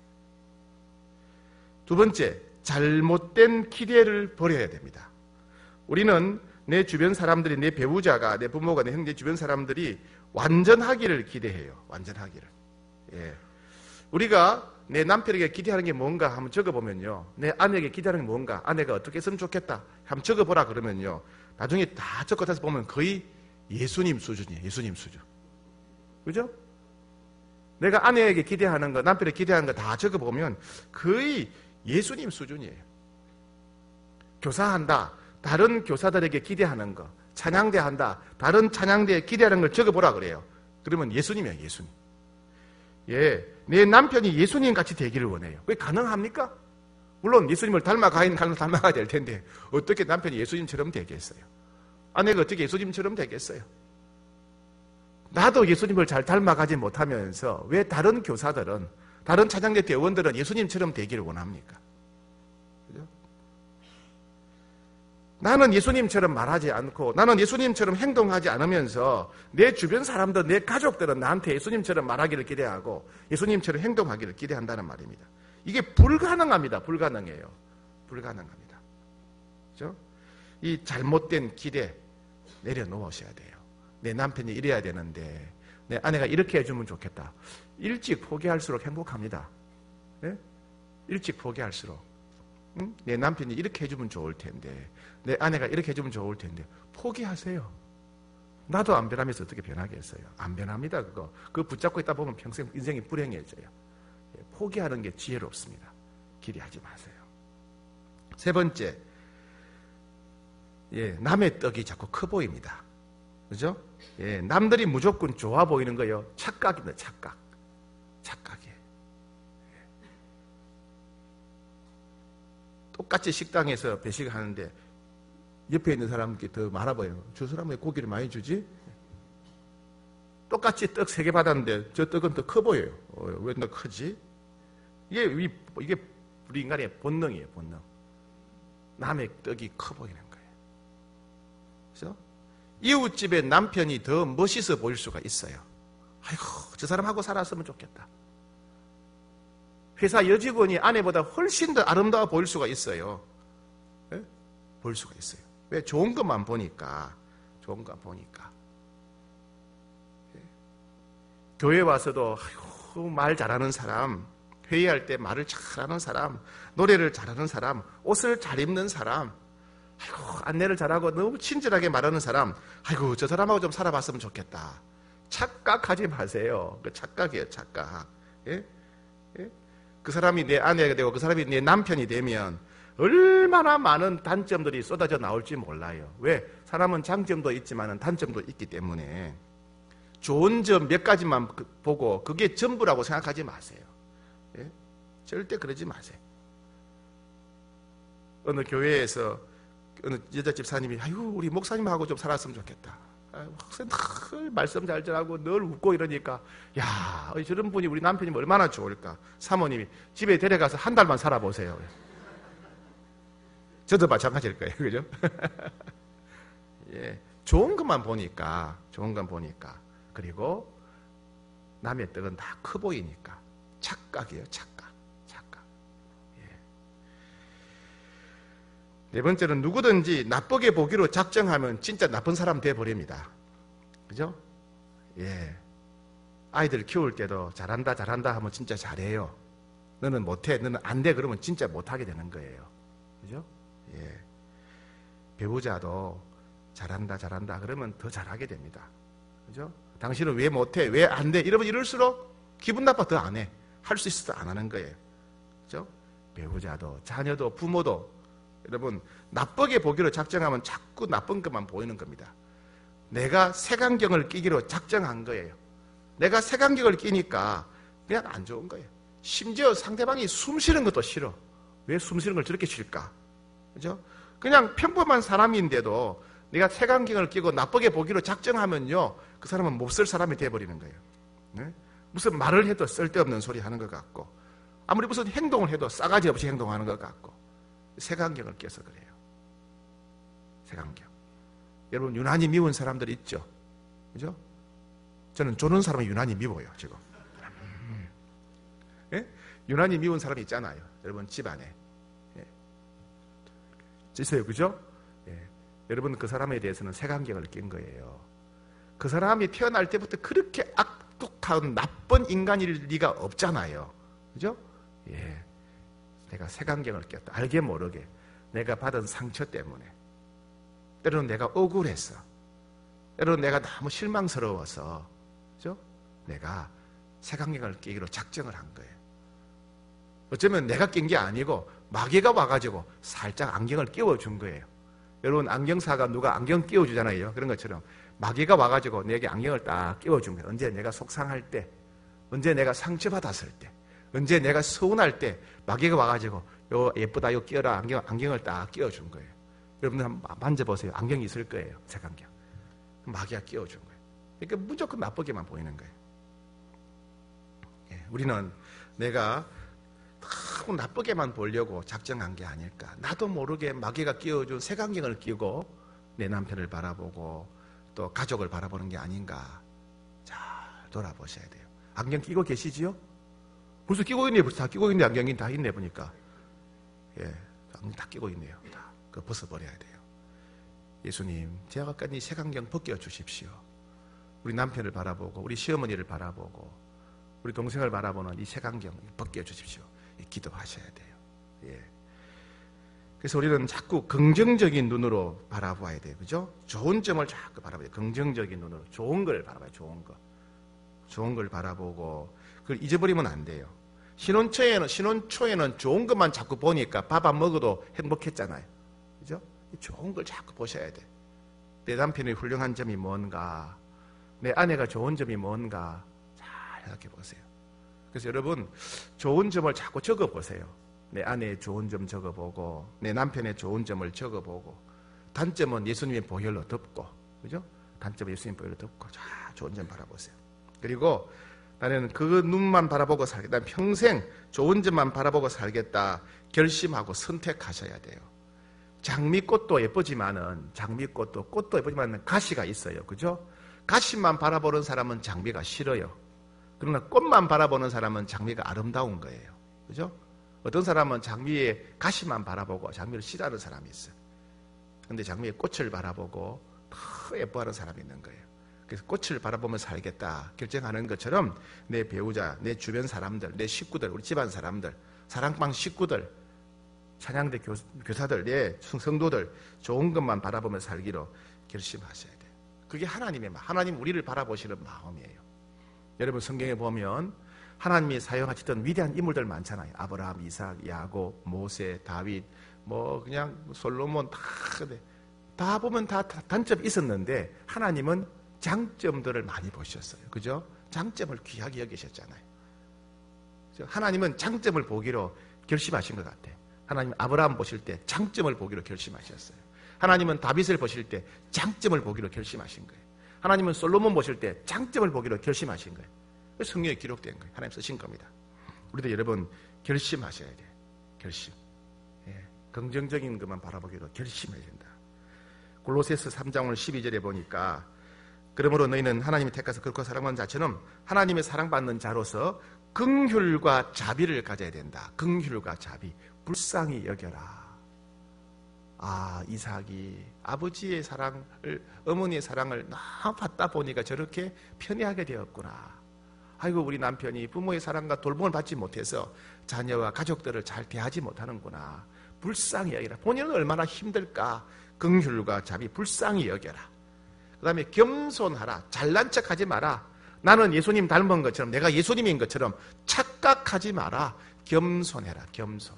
두 번째, 잘못된 기대를 버려야 됩니다. 우리는 내 주변 사람들이, 내 배우자가, 내 부모가, 내 형제 주변 사람들이 완전하기를 기대해요. 완전하기를. 예. 우리가 내 남편에게 기대하는 게 뭔가 한번 적어보면요. 내 아내에게 기대하는 게 뭔가, 아내가 어떻게 했으면 좋겠다 한번 적어보라 그러면요. 나중에 다 적어서 보면 거의 예수님 수준이에요. 예수님 수준. 그죠? 내가 아내에게 기대하는 거, 남편에게 기대하는 거 다 적어보면 거의 예수님 수준이에요. 교사한다. 다른 교사들에게 기대하는 거. 찬양대 한다. 다른 찬양대에 기대하는 걸 적어보라 그래요. 그러면 예수님이야, 예수님. 예. 내 남편이 예수님 같이 되기를 원해요. 왜 가능합니까? 물론 예수님을 닮아가야 될 텐데 어떻게 남편이 예수님처럼 되겠어요? 아내가 어떻게 예수님처럼 되겠어요? 나도 예수님을 잘 닮아가지 못하면서 왜 다른 교사들은, 다른 찬양대 대원들은 예수님처럼 되기를 원합니까? 그죠? 나는 예수님처럼 말하지 않고 나는 예수님처럼 행동하지 않으면서 내 주변 사람들, 내 가족들은 나한테 예수님처럼 말하기를 기대하고 예수님처럼 행동하기를 기대한다는 말입니다. 이게 불가능합니다. 불가능해요. 불가능합니다. 그죠? 이 잘못된 기대 내려놓으셔야 돼요. 내 남편이 이래야 되는데 내 아내가 이렇게 해주면 좋겠다. 일찍 포기할수록 행복합니다. 네? 일찍 포기할수록. 응? 내 남편이 이렇게 해주면 좋을 텐데 내 아내가 이렇게 해주면 좋을 텐데 포기하세요. 나도 안 변하면서 어떻게 변하겠어요? 안 변합니다. 그거 붙잡고 있다 보면 평생 인생이 불행해져요. 포기하는 게 지혜롭습니다. 기대하지 마세요. 세 번째, 남의 떡이 자꾸 커 보입니다. 그죠? 남들이 무조건 좋아 보이는 거예요. 착각입니다. 착각이에요. 똑같이 식당에서 배식을 하는데 옆에 있는 사람께 더 많아 보여요. 저 사람은 왜 고기를 많이 주지? 똑같이 떡 3개 받았는데 저 떡은 더 커 보여요. 왜 더 크지? 이게 우리 인간의 본능이에요. 본능. 남의 떡이 커 보이는 거예요. 그래서 이웃집의 남편이 더 멋있어 보일 수가 있어요. 아이고, 저 사람하고 살았으면 좋겠다. 회사 여직원이 아내보다 훨씬 더 아름다워 보일 수가 있어요. 네? 보일 수가 있어요. 왜? 좋은 것만 보니까. 좋은 것만 보니까. 네. 교회 와서도 아이고, 말 잘하는 사람, 회의할 때 말을 잘하는 사람, 노래를 잘하는 사람, 옷을 잘 입는 사람, 아이고, 안내를 잘하고 너무 친절하게 말하는 사람, 아이고, 저 사람하고 좀 살아봤으면 좋겠다. 착각하지 마세요. 그 착각이에요, 착각. 예? 예? 그 사람이 내 아내가 되고 그 사람이 내 남편이 되면 얼마나 많은 단점들이 쏟아져 나올지 몰라요. 왜? 사람은 장점도 있지만 단점도 있기 때문에 좋은 점 몇 가지만 보고 그게 전부라고 생각하지 마세요. 예? 절대 그러지 마세요. 어느 교회에서 어느 여자 집사님이 아유, 우리 목사님하고 좀 살았으면 좋겠다. 늘 말씀 잘 전하고 늘 웃고 이러니까 야, 저런 분이 우리 남편이면 얼마나 좋을까. 사모님이 집에 데려가서 한 달만 살아보세요. 저도 마찬가지일 거예요. 그죠? 예, 좋은 것만 보니까, 그리고 남의 떡은 다 커 보이니까 착각이에요. 착각. 예. 네 번째는 누구든지 나쁘게 보기로 작정하면 진짜 나쁜 사람 돼버립니다. 그죠? 예. 아이들 키울 때도 잘한다 하면 진짜 잘해요. 너는 못해, 너는 안 돼 그러면 진짜 못하게 되는 거예요. 그죠? 예. 배우자도 잘한다 그러면 더 잘하게 됩니다. 그죠? 당신은 왜 못해, 왜 안 돼 이러면 이럴수록 기분 나빠 더 안 해. 할 수 있어도 안 하는 거예요. 그죠? 배우자도 자녀도 부모도 여러분 나쁘게 보기로 작정하면 자꾸 나쁜 것만 보이는 겁니다. 내가 색안경을 끼기로 작정한 거예요. 내가 색안경을 끼니까 그냥 안 좋은 거예요. 심지어 상대방이 숨 쉬는 것도 싫어. 왜 숨 쉬는 걸 저렇게 쉴까? 그죠? 그냥 평범한 사람인데도 내가 색안경을 끼고 나쁘게 보기로 작정하면요, 그 사람은 못 쓸 사람이 돼버리는 거예요. 네? 무슨 말을 해도 쓸데없는 소리 하는 것 같고, 아무리 무슨 행동을 해도 싸가지 없이 행동하는 것 같고, 색안경을 껴서 그래요. 색안경. 여러분 유난히 미운 사람들 있죠? 그죠? 저는 조는 사람이 유난히 미워요, 지금. 예? 유난히 미운 사람이 있잖아요. 여러분 집안에. 예. 있어요, 그죠? 예. 여러분 그 사람에 대해서는 색안경을 낀 거예요. 그 사람이 태어날 때부터 그렇게 악독한 나쁜 인간일 리가 없잖아요. 그죠? 예. 내가 색안경을 꼈다. 알게 모르게 내가 받은 상처 때문에, 때로는 내가 억울했어, 때로는 내가 너무 실망스러워서, 그죠? 내가 색안경을 끼기로 작정을 한 거예요. 어쩌면 내가 낀 게 아니고 마귀가 와가지고 살짝 안경을 끼워준 거예요. 여러분 안경사가 누가 안경 끼워주잖아요. 그런 것처럼 마귀가 와가지고 내게 안경을 딱 끼워준 거예요. 언제 내가 속상할 때, 언제 내가 상처받았을 때, 언제 내가 서운할 때 마귀가 와가지고 요 예쁘다, 요 끼워라, 안경을 딱 끼워준 거예요. 여러분들 한번 만져보세요. 안경이 있을 거예요. 색안경. 마귀가 끼워준 거예요. 그러니까 무조건 나쁘게만 보이는 거예요. 예, 우리는 내가 너무 나쁘게만 보려고 작정한 게 아닐까. 나도 모르게 마귀가 끼워준 색안경을 끼고 내 남편을 바라보고 또 가족을 바라보는 게 아닌가. 잘 돌아보셔야 돼요. 안경 끼고 계시지요? 벌써 끼고 있네요. 벌써 다 끼고 있네. 안경이 다 있네 보니까. 예, 안경 다 끼고 있네요. 다. 그거 벗어버려야 돼요. 예수님, 제가 아까 이 색안경 벗겨주십시오. 우리 남편을 바라보고 우리 시어머니를 바라보고 우리 동생을 바라보는 이 색안경 벗겨주십시오. 기도하셔야 돼요. 예. 그래서 우리는 자꾸 긍정적인 눈으로 바라봐야 돼요. 그죠? 좋은 점을 자꾸 바라봐야 돼요. 긍정적인 눈으로. 좋은 걸 바라봐요. 좋은 거. 좋은 걸 바라보고 그걸 잊어버리면 안 돼요. 신혼초에는 좋은 것만 자꾸 보니까 밥 안 먹어도 행복했잖아요. 그죠? 좋은 걸 자꾸 보셔야 돼. 내 남편의 훌륭한 점이 뭔가, 내 아내가 좋은 점이 뭔가 잘 생각해 보세요. 그래서 여러분, 좋은 점을 자꾸 적어 보세요. 내 아내의 좋은 점 적어보고, 내 남편의 좋은 점을 적어보고, 단점은 예수님의 보혈로 덮고, 그죠? 단점은 예수님의 보혈로 덮고, 자, 좋은 점 바라보세요. 그리고 나는 그 눈만 바라보고 살겠다. 평생 좋은 점만 바라보고 살겠다. 결심하고 선택하셔야 돼요. 장미꽃도 예쁘지만은, 꽃도 예쁘지만은 가시가 있어요. 그죠? 가시만 바라보는 사람은 장미가 싫어요. 그러나 꽃만 바라보는 사람은 장미가 아름다운 거예요. 그죠? 어떤 사람은 장미의 가시만 바라보고 장미를 싫어하는 사람이 있어요. 근데 장미의 꽃을 바라보고 더 예뻐하는 사람이 있는 거예요. 그래서 꽃을 바라보며 살겠다 결정하는 것처럼 내 배우자, 내 주변 사람들, 내 식구들, 우리 집안 사람들, 사랑방 식구들, 찬양대 교사들, 내 성도들 좋은 것만 바라보며 살기로 결심하셔야 돼요. 그게 하나님 우리를 바라보시는 마음이에요. 여러분 성경에 보면 하나님이 사용하시던 위대한 인물들 많잖아요. 아브라함, 이삭, 야곱, 모세, 다윗, 그냥 솔로몬 다 보면 다 단점이 있었는데 하나님은 장점들을 많이 보셨어요. 그죠? 장점을 귀하게 여기셨잖아요. 하나님은 장점을 보기로 결심하신 것 같아요. 하나님 아브라함 보실 때 장점을 보기로 결심하셨어요. 하나님은 다윗을 보실 때 장점을 보기로 결심하신 거예요. 하나님은 솔로몬 보실 때 장점을 보기로 결심하신 거예요. 성경에 기록된 거예요. 하나님 쓰신 겁니다. 우리도 여러분 결심하셔야 돼요. 결심. 긍정적인 것만 바라보기로 결심해야 된다. 골로새서 3장 12절에 보니까 그러므로 너희는 하나님이 택하서 그렇고 사랑받는 자처럼 하나님의 사랑받는 자로서 긍휼과 자비를 가져야 된다. 긍휼과 자비. 불쌍히 여겨라. 이삭이 아버지의 사랑을, 어머니의 사랑을 너무 받다 보니까 저렇게 편애하게 되었구나. 아이고 우리 남편이 부모의 사랑과 돌봄을 받지 못해서 자녀와 가족들을 잘 대하지 못하는구나. 불쌍히 여겨라. 본인은 얼마나 힘들까. 긍휼과 자비, 불쌍히 여겨라. 그 다음에 겸손하라. 잘난 척하지 마라. 나는 예수님 닮은 것처럼, 내가 예수님인 것처럼 착각하지 마라. 겸손해라. 겸손.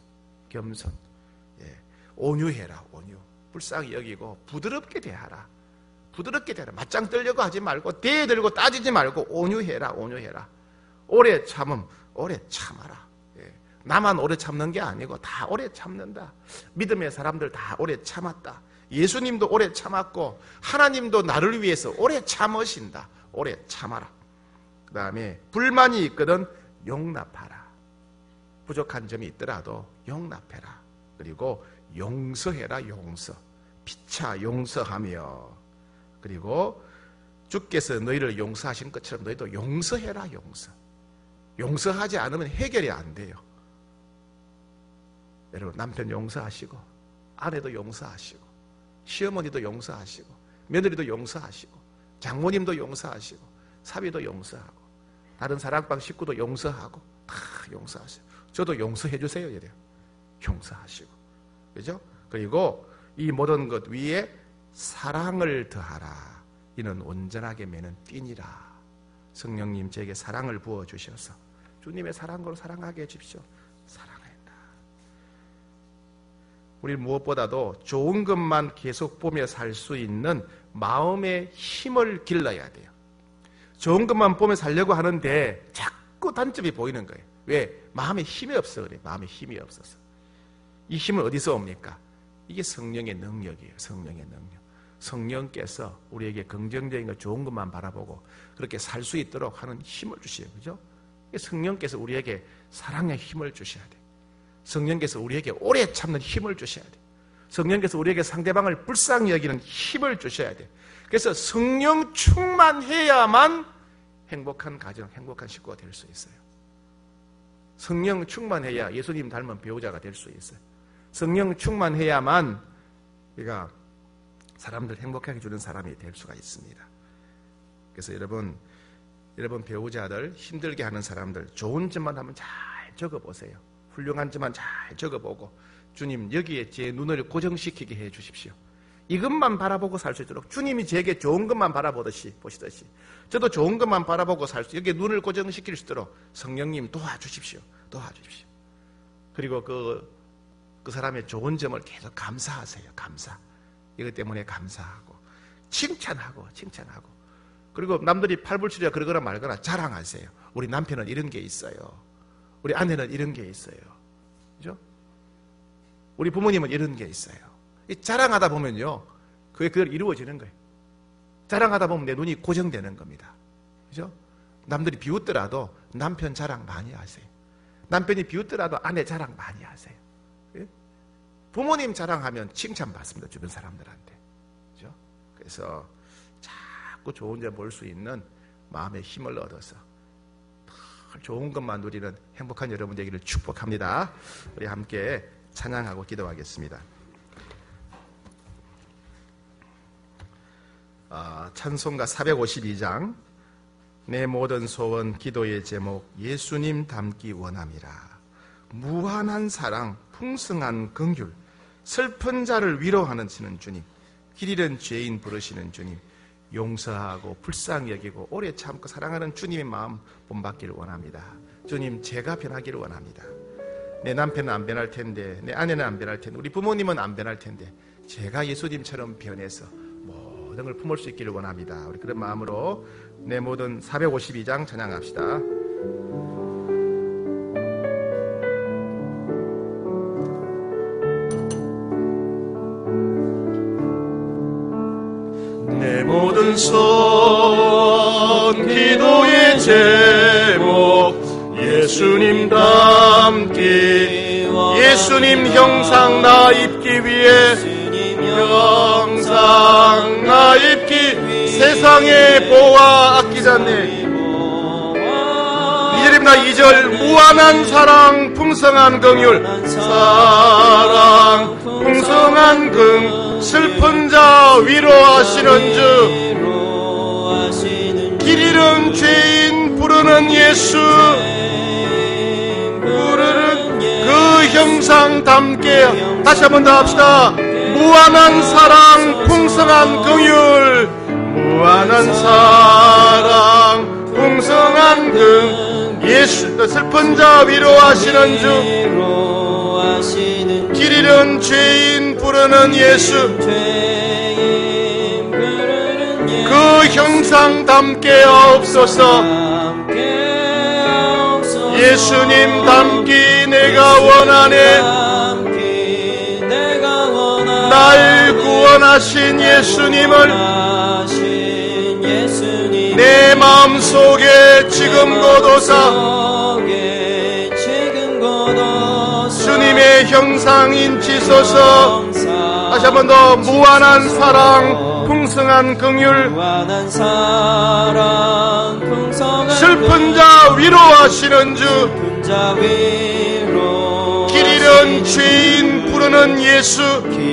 온유해라. 온유. 불쌍히 여기고 부드럽게 대하라. 맞짱 뜨려고 하지 말고 대들고 따지지 말고 온유해라. 오래 참음. 오래 참아라. 나만 오래 참는 게 아니고 다 오래 참는다. 믿음의 사람들 다 오래 참았다. 예수님도 오래 참았고 하나님도 나를 위해서 오래 참으신다. 오래 참아라. 그 다음에 불만이 있거든 용납하라. 부족한 점이 있더라도 용납해라. 그리고 용서해라. 용서. 피차 용서하며, 그리고 주께서 너희를 용서하신 것처럼 너희도 용서해라. 용서하지 않으면 해결이 안 돼요. 여러분 남편 용서하시고, 아내도 용서하시고, 시어머니도 용서하시고, 며느리도 용서하시고, 장모님도 용서하시고, 사위도 용서하고, 다른 사랑방 식구도 용서하고, 다 용서하시고, 저도 용서해 주세요. 용서하시고, 그죠? 그리고 이 모든 것 위에 사랑을 더하라. 이는 온전하게 매는 띠니라. 성령님 제게 사랑을 부어주셔서 주님의 사랑으로 사랑하게 해주십시오. 사랑한다. 우리 무엇보다도 좋은 것만 계속 보며 살 수 있는 마음의 힘을 길러야 돼요. 좋은 것만 보며 살려고 하는데 자꾸 단점이 보이는 거예요. 왜? 마음에 힘이 없어 그래. 마음에 힘이 없어서. 이 힘은 어디서 옵니까? 이게 성령의 능력이에요. 성령의 능력. 성령께서 우리에게 긍정적인 것, 좋은 것만 바라보고 그렇게 살 수 있도록 하는 힘을 주셔요. 그죠? 성령께서 우리에게 사랑의 힘을 주셔야 돼요. 성령께서 우리에게 오래 참는 힘을 주셔야 돼요. 성령께서 우리에게 상대방을 불쌍히 여기는 힘을 주셔야 돼요. 그래서 성령 충만해야만 행복한 가정, 행복한 식구가 될 수 있어요. 성령 충만해야 예수님 닮은 배우자가 될 수 있어요. 성령 충만해야만 우리가 사람들 행복하게 해주는 사람이 될 수가 있습니다. 그래서 여러분 배우자들 힘들게 하는 사람들 좋은 점만 한번 잘 적어보세요. 훌륭한지만 잘 적어보고 주님 여기에 제 눈을 고정시키게 해 주십시오. 이것만 바라보고 살 수 있도록 주님이 제게 좋은 것만 보시듯이 저도 좋은 것만 바라보고 살 수, 여기에 눈을 고정시킬 수 있도록 성령님 도와주십시오. 그리고 그 사람의 좋은 점을 계속 감사하세요. 이것 때문에 감사하고 칭찬하고 그리고 남들이 팔불출이야 그러거나 말거나 자랑하세요. 우리 남편은 이런 게 있어요. 우리 아내는 이런 게 있어요. 그죠? 우리 부모님은 이런 게 있어요. 자랑하다 보면요, 그걸 이루어지는 거예요. 자랑하다 보면 내 눈이 고정되는 겁니다. 그죠? 남들이 비웃더라도 남편 자랑 많이 하세요. 남편이 비웃더라도 아내 자랑 많이 하세요. 예? 부모님 자랑하면 칭찬받습니다. 주변 사람들한테. 그죠? 그래서 자꾸 좋은 점 볼 수 있는 마음의 힘을 얻어서 좋은 것만 누리는 행복한 여러분 되기를 축복합니다. 우리 함께 찬양하고 기도하겠습니다. 찬송가 452장 내 모든 소원 기도의 제목 예수님 닮기 원함이라. 무한한 사랑 풍성한 긍휼 슬픈 자를 위로하는 주님, 길 잃은 죄인 부르시는 주님, 용서하고 불쌍히 여기고 오래 참고 사랑하는 주님의 마음 본받기를 원합니다. 주님, 제가 변하기를 원합니다. 내 남편은 안 변할 텐데, 내 아내는 안 변할 텐데, 우리 부모님은 안 변할 텐데 제가 예수님처럼 변해서 모든 걸 품을 수 있기를 원합니다. 우리 그런 마음으로 내 모든 452장 찬양합시다. 내 모든 소원 기도의 제목 예수님 닮기, 예수님 형상 나 입기 위해, 형상 나 입기 세상의 보화 아끼지 않네. 2절입니다. 2절 무한한 사랑 풍성한 긍휼, 사랑 풍성한 긍 슬픈 자 위로하시는 주, 길 잃은 죄인 부르는 예수, 그 형상 담게. 다시 한 번 더 합시다. 무한한 사랑 풍성한 긍휼, 무한한 사랑 풍성한 긍 예수, 슬픈 자 위로하시는 주, 길 잃은 죄인 부르는 예수, 그 형상 담게 하옵소서. 예수님 닮기 내가 원하네. 날 구원하신 예수님을 내 마음속에 지금 고도사 주님의 형상 인치소서. 다시 한 번 더. 무한한 사랑 풍성한 긍휼, 슬픈 자 위로하시는 주, 길 잃은 죄인 부르는 예수,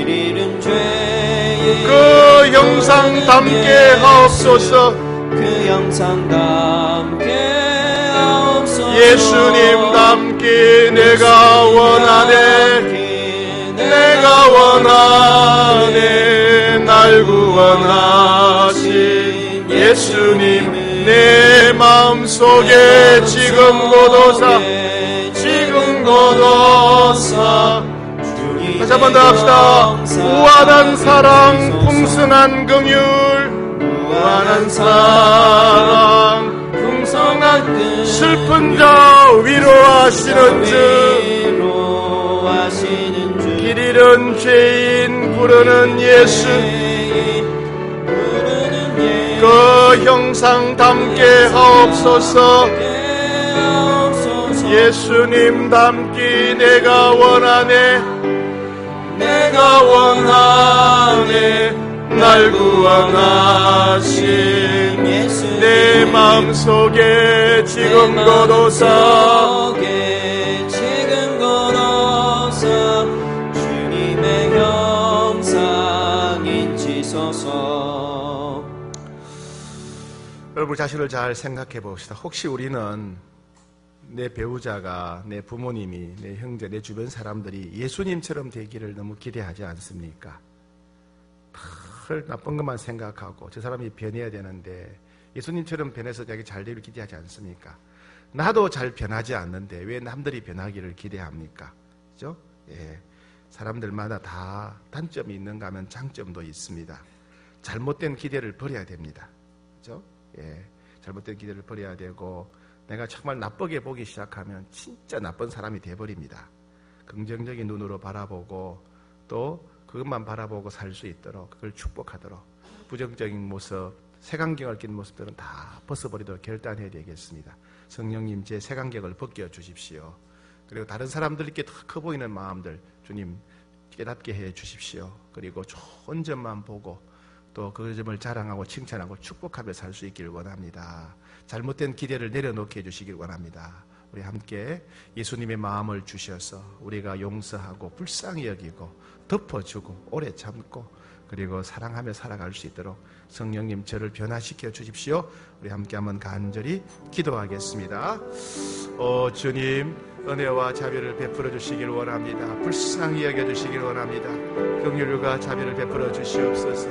그 형상 담게 하옵소서. 예수님 닮기 내가 원하네. 내가 원하네. 날 구원하신 예수님 내 마음속에 지금 고도사, 지금 고도사. 다시 한 번 더 합시다. 무한한 사랑 풍성한 긍휼, 무한한 사랑 풍성한 슬픈 자 위로하시는 주, 길 잃은 죄인 부르는 예수, 그 형상 담게 하옵소서. 예수님 닮기 내가 원하네. 내가 원하네. 날 구원하신 예수 내 마음속에 지금 거둬서 주님의 형상 인치소서. 여러분 자신을 잘 생각해 봅시다. 혹시 우리는 내 배우자가, 내 부모님이, 내 형제, 내 주변 사람들이 예수님처럼 되기를 너무 기대하지 않습니까? 늘 나쁜 것만 생각하고 저 사람이 변해야 되는데 예수님처럼 변해서 자기 잘 되기를 기대하지 않습니까? 나도 잘 변하지 않는데 왜 남들이 변하기를 기대합니까? 그죠? 예. 사람들마다 다 단점이 있는가 하면 장점도 있습니다. 잘못된 기대를 버려야 됩니다. 그죠? 예. 잘못된 기대를 버려야 되고 내가 정말 나쁘게 보기 시작하면 진짜 나쁜 사람이 돼버립니다. 긍정적인 눈으로 바라보고 또 그것만 바라보고 살 수 있도록 그걸 축복하도록 부정적인 모습, 색안경을 낀 모습들은 다 벗어버리도록 결단해야 되겠습니다. 성령님 제 색안경을 벗겨주십시오. 그리고 다른 사람들께 더 커 보이는 마음들 주님 깨닫게 해 주십시오. 그리고 좋은 점만 보고 또 그 점을 자랑하고 칭찬하고 축복하며 살 수 있기를 원합니다. 잘못된 기대를 내려놓게 해주시길 원합니다. 우리 함께 예수님의 마음을 주셔서 우리가 용서하고 불쌍히 여기고 덮어주고 오래 참고 그리고 사랑하며 살아갈 수 있도록 성령님 저를 변화시켜 주십시오. 우리 함께 한번 간절히 기도하겠습니다. 주님 은혜와 자비를 베풀어 주시길 원합니다. 불쌍히 여겨주시길 원합니다. 긍휼과 자비를 베풀어 주시옵소서.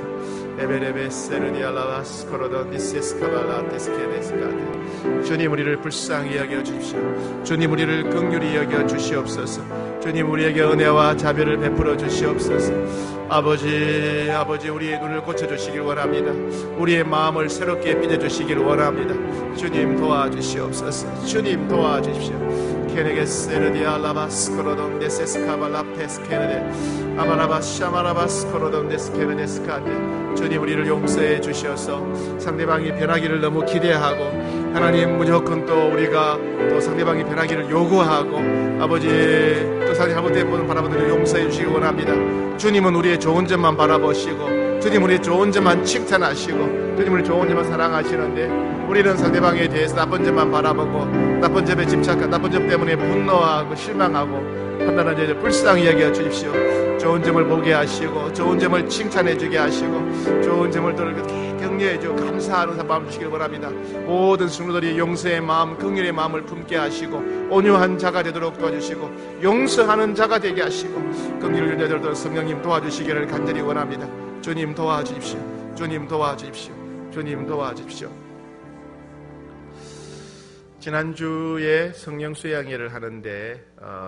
주님 우리를 불쌍히 여겨주십시오. 주님 우리를 긍휼히 여겨주시옵소서. 주님 우리에게 은혜와 자비를 베풀어 주시옵소서. 아버지 우리의 눈을 고쳐주시길 원합니다. 우리의 마음을 새롭게 빚어주시길 원합니다. 주님 도와주시옵소서. 주님 도와주십시오. 케네게세르디 알라바스코로돈 데세스카발라페스케르데 아마라바샤마라바스코로돈 데스케르데스카데 주님 우리를 용서해 주셔서 상대방이 변하기를 너무 기대하고 하나님 무조건 또 우리가 또 상대방이 변하기를 요구하고 아버지 또 상대 잘못된 분 바라보는 용서해 주시기 원합니다. 주님은 우리의 좋은 점만 바라보시고 주님 우리의 좋은 점만 칭찬하시고 주님 우리 좋은 점만 사랑하시는데 우리는 상대방에 대해서 나쁜 점만 바라보고 나쁜 점에 집착하고 나쁜 점 때문에 분노하고 실망하고 판단하는 일 불쌍히 여겨 주십시오. 좋은 점을 보게 하시고 좋은 점을 칭찬해 주게 하시고 좋은 점을 또 격려해 주고 감사하는 마음을 주시길 바랍니다. 모든 성도들이 용서의 마음, 긍휼의 마음을 품게 하시고 온유한 자가 되도록 도와주시고 용서하는 자가 되게 하시고 긍휼을 여자들도 성령님 도와주시기를 간절히 원합니다. 주님 도와주십시오. 주님 도와주십시오. 주님 도와주십시오. 지난주에 성령 수양회를 하는데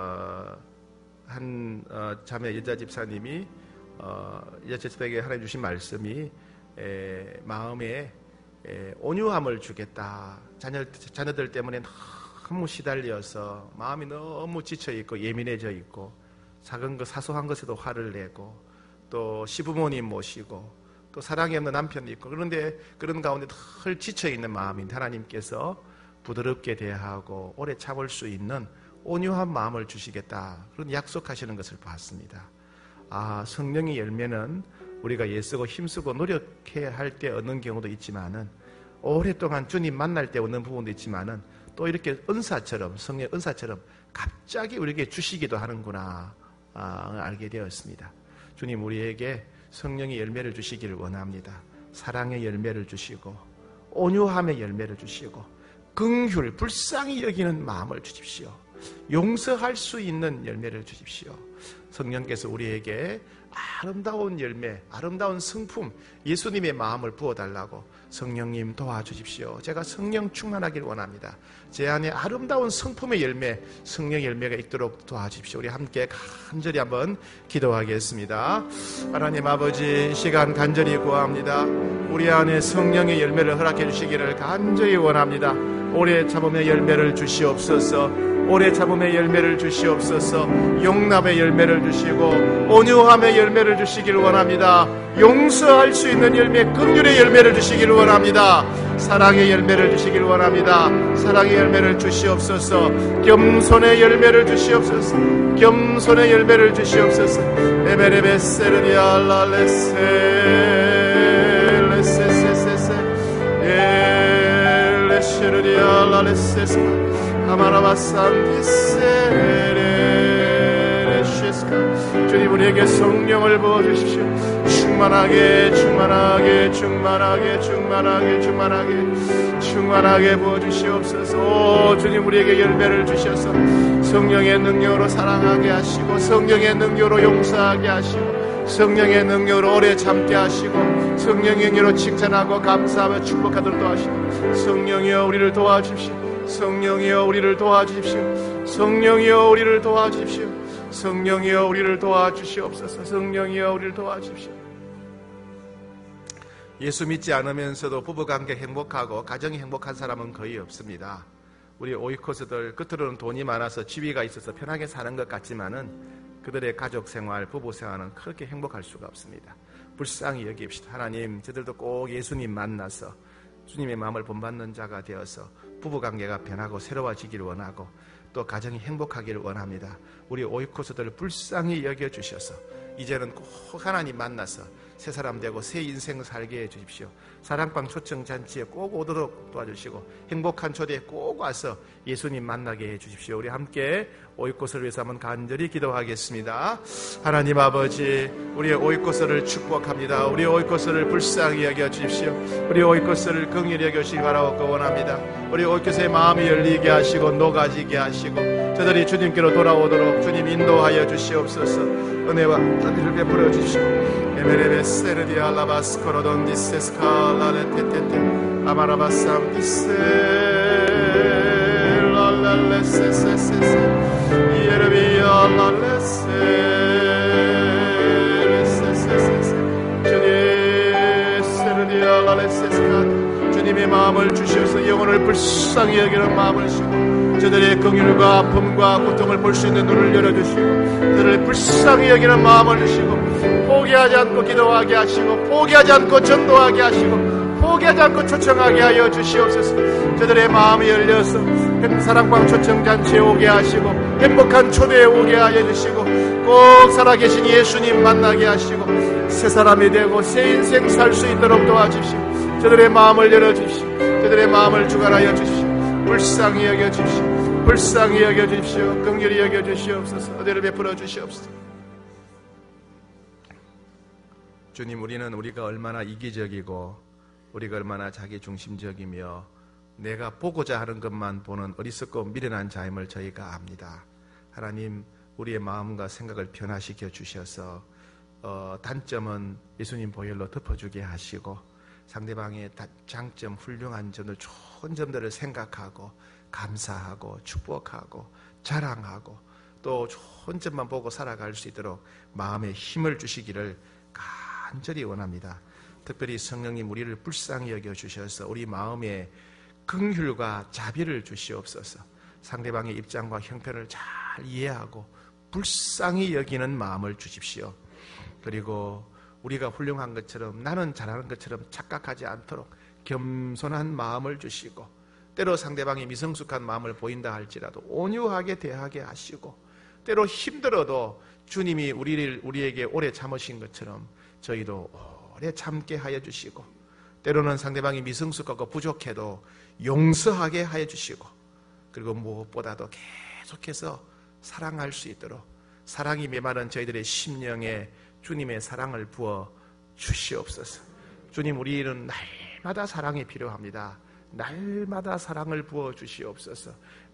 한 자매 여자 집사님이 여자 집사에게 하나님 주신 말씀이 마음에 온유함을 주겠다. 자녀들 때문에 너무 시달려서 마음이 너무 지쳐있고 예민해져 있고 작은 것 사소한 것에도 화를 내고 또 시부모님 모시고 또 사랑이 없는 남편도 있고 그런데 그런 가운데 늘 지쳐있는 마음인데 하나님께서 부드럽게 대하고 오래 참을 수 있는 온유한 마음을 주시겠다 그런 약속하시는 것을 봤습니다. 성령의 열매는 우리가 애쓰고 힘쓰고 노력해야 할 때 얻는 경우도 있지만은 오랫동안 주님 만날 때 얻는 부분도 있지만은 또 이렇게 은사처럼 성령 은사처럼 갑자기 우리에게 주시기도 하는구나 알게 되었습니다. 주님 우리에게 성령의 열매를 주시기를 원합니다. 사랑의 열매를 주시고 온유함의 열매를 주시고 긍휼, 불쌍히 여기는 마음을 주십시오. 용서할 수 있는 열매를 주십시오. 성령께서 우리에게 아름다운 열매, 아름다운 성품, 예수님의 마음을 부어달라고 성령님 도와주십시오. 제가 성령 충만하길 원합니다. 제 안에 아름다운 성품의 열매, 성령 열매가 있도록 도와주십시오. 우리 함께 간절히 한번 기도하겠습니다. 하나님 아버지 시간 간절히 구합니다. 우리 안에 성령의 열매를 허락해 주시기를 간절히 원합니다. 오래 참음의 열매를 주시옵소서. 오래 참음의 열매를 주시옵소서. 용납의 열매를 주시고 온유함의 열매를 주시기를 원합니다. 용서할 수 있는 열매, 긍휼의 열매를 주시기를 원합니다. 사랑의 열매를 주시기를 원합니다. 사랑의 열매를 주시옵소서. 겸손의 열매를 주시옵소서. 겸손의 열매를 주시옵소서. 주님 우리에게 성령을 부어주십시오. 충만하게 충만하게 충만하게 충만하게 충만하게 충만하게 부어주시옵소서. 주님 우리에게 열매를 주셔서 성령의 능력으로 사랑하게 하시고, 성령의 능력으로 용서하게 하시고, 성령의 능력으로 오래 참게 하시고, 성령의 능력으로 칭찬하고 감사하며 축복하도록 도와주시고, 성령이여 우리를 도와주십시오. 성령이여 우리를 도와주십시오. 성령이여 우리를 도와주십시오. 성령이여 우리를 도와주시옵소서. 성령이여 우리를 도와주십시오. 예수 믿지 않으면서도 부부관계 행복하고 가정이 행복한 사람은 거의 없습니다. 우리 오이코스들 겉으로는 돈이 많아서 지위가 있어서 편하게 사는 것 같지만은 그들의 가족생활, 부부생활은 그렇게 행복할 수가 없습니다. 불쌍히 여깁시다. 하나님, 저들도 꼭 예수님 만나서 주님의 마음을 본받는 자가 되어서 부부관계가 변하고 새로워지기를 원하고 또 가정이 행복하기를 원합니다. 우리 오이코스들을 불쌍히 여겨주셔서 이제는 꼭 하나님 만나서 새 사람 되고 새 인생 살게 해주십시오. 사랑방 초청잔치에 꼭 오도록 도와주시고 행복한 초대에 꼭 와서 예수님 만나게 해주십시오. 우리 함께 오이코스를 위해서 한번 간절히 기도하겠습니다. 하나님 아버지, 우리의 오이코스를 축복합니다. 우리 오이코스를 불쌍히 여겨주십시오. 우리 오이코스를 긍휼히 여겨주시기 바라고 원합니다. 우리 오이코스의 마음이 열리게 하시고 녹아지게 하시고 저들이 주님께로 돌아오도록 주님 인도하여 주시옵소서. 은혜와 자비를 베풀어 주십시오. 에메레베세르디 알라바스코로돈 디세스칼라레테테테 아마라바삼 디세 랄랄레세세세세 이에르비 알랄레세레세세세세 주님 세르디 알랄레세스카 주님의 마음을 주셔서 영혼을 불쌍히 여기는 마음을 주시고 저들의 긍휼과 아픔과 고통을 볼 수 있는 눈을 열어주시고 저들을 불쌍히 여기는 마음을 주시고 포기하지 않고 기도하게 하시고 포기하지 않고 전도하게 하시고 포기하지 않고 초청하게 하여 주시옵소서. 저들의 마음이 열려서 사랑방 초청잔치에 오게 하시고 행복한 초대에 오게 하여 주시고 꼭 살아계신 예수님 만나게 하시고 새 사람이 되고 새 인생 살 수 있도록 도와주십시오. 저들의 마음을 열어주십시오. 저들의 마음을 주관하여 주십시오. 불쌍히 여겨주십시오. 불쌍히 여겨주십시오. 긍휼히 여겨주시옵소서. 은혜를 베풀어 주시옵소서. 주님, 우리는 우리가 얼마나 이기적이고 우리가 얼마나 자기중심적이며 내가 보고자 하는 것만 보는 어리석고 미련한 자임을 저희가 압니다. 하나님, 우리의 마음과 생각을 변화시켜 주셔서 단점은 예수님 보혈로 덮어주게 하시고 상대방의 장점, 훌륭한 점들, 좋은 점들을 생각하고 감사하고 축복하고 자랑하고 또 좋은 점만 보고 살아갈 수 있도록 마음에 힘을 주시기를 간절히 원합니다. 특별히 성령님 우리를 불쌍히 여겨주셔서 우리 마음에 긍휼과 자비를 주시옵소서. 상대방의 입장과 형편을 잘 이해하고 불쌍히 여기는 마음을 주십시오. 그리고 우리가 훌륭한 것처럼 나는 잘하는 것처럼 착각하지 않도록 겸손한 마음을 주시고 때로 상대방이 미성숙한 마음을 보인다 할지라도 온유하게 대하게 하시고 때로 힘들어도 주님이 우리에게 오래 참으신 것처럼 저희도 오래 참게 하여 주시고 때로는 상대방이 미성숙하고 부족해도 용서하게 하여 주시고 그리고 무엇보다도 계속해서 사랑할 수 있도록 사랑이 메마른 저희들의 심령에 주님의 사랑을 부어 주시옵소서. 주님, 우리는 날마다 사랑이 필요합니다. 날마다 사랑을 부어 주시옵소서.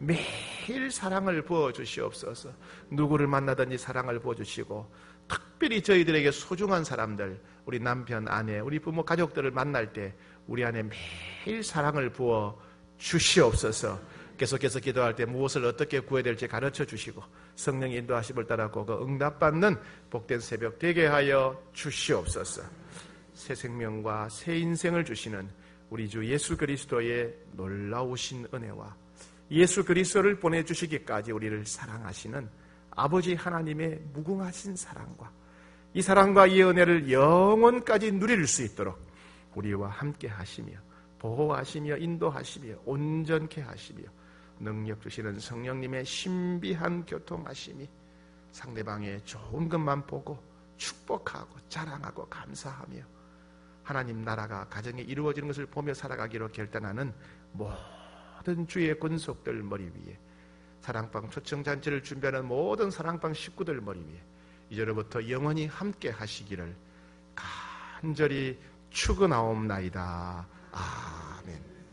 매일 사랑을 부어 주시옵소서. 누구를 만나든지 사랑을 부어 주시고 특별히 저희들에게 소중한 사람들, 우리 남편, 아내, 우리 부모, 가족들을 만날 때 우리 안에 매일 사랑을 부어 주시옵소서. 계속해서 기도할 때 무엇을 어떻게 구해야 될지 가르쳐 주시고 성령의 인도하심을 따라 그 응답받는 복된 새벽 되게 하여 주시옵소서. 새 생명과 새 인생을 주시는 우리 주 예수 그리스도의 놀라우신 은혜와 예수 그리스도를 보내주시기까지 우리를 사랑하시는 아버지 하나님의 무궁하신 사랑과 이 사랑과 이 은혜를 영원까지 누릴 수 있도록 우리와 함께 하시며 보호하시며 인도하시며 온전케 하시며 능력 주시는 성령님의 신비한 교통하심이 상대방의 좋은 것만 보고 축복하고 자랑하고 감사하며 하나님 나라가 가정에 이루어지는 것을 보며 살아가기로 결단하는 모든 주의 권속들 머리 위에 사랑방 초청잔치를 준비하는 모든 사랑방 식구들 머리 위에 이제로부터 영원히 함께 하시기를 간절히 축원하옵나이다.